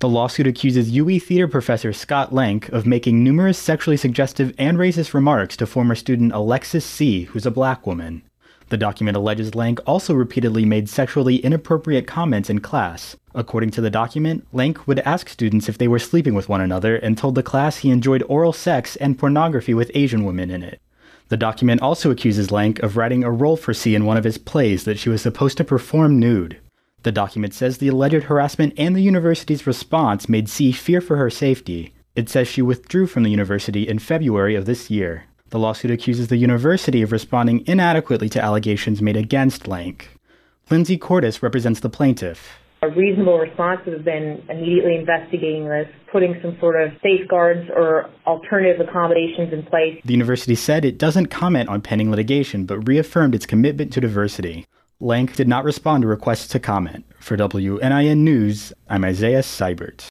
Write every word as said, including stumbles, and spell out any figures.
The lawsuit accuses U W theater professor Scott Lank of making numerous sexually suggestive and racist remarks to former student Alexis C., who's a black woman. The document alleges Lank also repeatedly made sexually inappropriate comments in class. According to the document, Lank would ask students if they were sleeping with one another and told the class he enjoyed oral sex and pornography with Asian women in it. The document also accuses Lank of writing a role for C in one of his plays that she was supposed to perform nude. The document says the alleged harassment and the university's response made C fear for her safety. It says she withdrew from the university in February of this year. The lawsuit accuses the university of responding inadequately to allegations made against Lank. Lindsay Cordes represents the plaintiff. A reasonable response would have been immediately investigating this, putting some sort of safeguards or alternative accommodations in place. The university said it doesn't comment on pending litigation, but reaffirmed its commitment to diversity. Lank did not respond to requests to comment. For W N I N News, I'm Isaiah Seibert.